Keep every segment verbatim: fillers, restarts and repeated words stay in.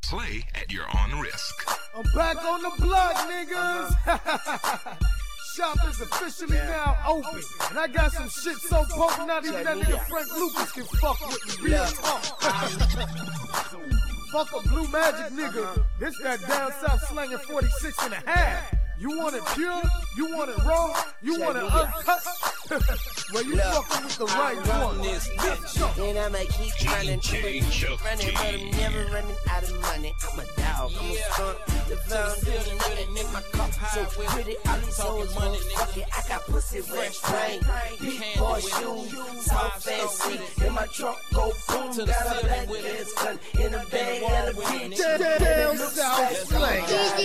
Play at your own risk. I'm back on the block, niggas. Shop is officially now open, and I got some shit so potent, not even that nigga Frank Lucas can fuck with me. Real talk. Fuck a Blue Magic nigga. This that down south slanging forty-six and a half. You want it pure? You want it raw? You want it uncut? Well, you fucking with the right one. And I'ma keep running, keep running, but I'm never running out of money. I'm a dog, I'm a skunk. The foundation, nothing in my cup. So pretty, all these hoes want fuck it. I got pussy with brain, big boy shoes, South fancy. In my trunk, go boom. Got a black ass gun in a bag and a bitch. Down south slang.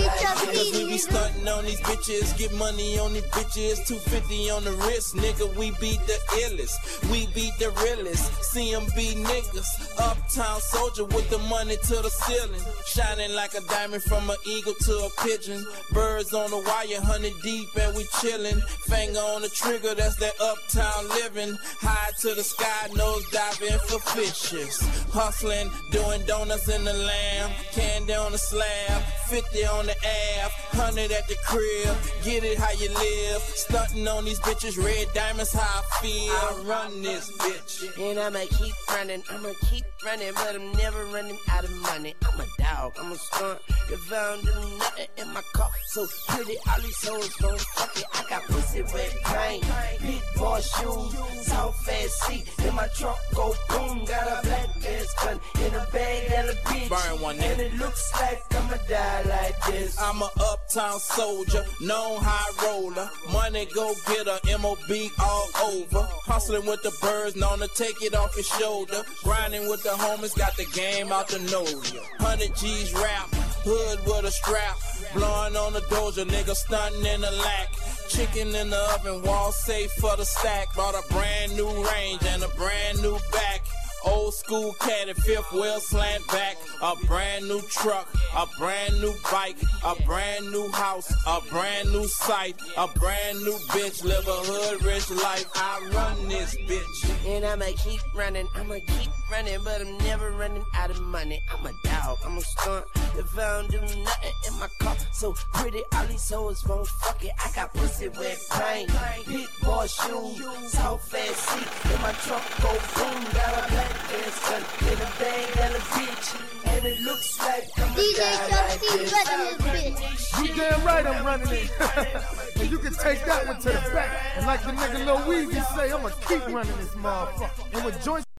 We be stunting on these bitches, get money on these bitches. two fifty on the wrist, nigga, we beat the illest. We beat the realest, C M B niggas. Uptown soldier with the money to the ceiling. Shining like a diamond from an eagle to a pigeon. Birds on the wire, hundred deep and we chillin'. Finger on the trigger, that's that uptown living. High to the sky, nose diving for fishes. Hustling, doing donuts in the lamb. Candy on the slab, fifty on the ab, one hundred at the crib. Get it how you live. Stunting on these bitches, red diamonds, how I feel. I run this bitch. And I'ma keep running, I'ma keep running, but I'm never running out of money. I'm a dog, I'm a skunk. If I don't do nothing in my car, so pretty, all these hoes gon' fuck it. I got pussy with brain, big boy shoes, South fancy. In my trunk, go boom. Got a black ass gun in a bag and a bitch. Burn one, nigga. And it looks like I'ma die like this. I'm a uptown soldier, known high roller. Money go getter, M O B all over. Hustling with the birds, known to take it off his shoulder. Grinding with the homies, got the game out the nose. one hundred G's rap, hood with a strap. Blowing on the doja, nigga stunting in the lack. Chicken in the oven, wall safe for the stack. Bought a brand new range and a brand new back. Old school caddy, fifth wheel slant back. A brand new truck, a brand new bike, a brand new house, a brand new site, a brand new bitch. Live a hood rich life. I run this bitch. And I'ma keep running, I'ma keep running, but I'm never running out of money. I'm a dog, I'm a skunk. If I don't do nothing in my car, so pretty, all these hoes won't fuck it. I got pussy with brain, big boy shoes, South fancy. In my trunk, go boom. Got a black ass gun in a bag and a bitch. And it looks like I'm D J like Chuck running this bitch. You damn right I'm running it. And you can take that one to the back. And like the nigga Lil Weezy say, I'ma keep running this motherfucker. And with joints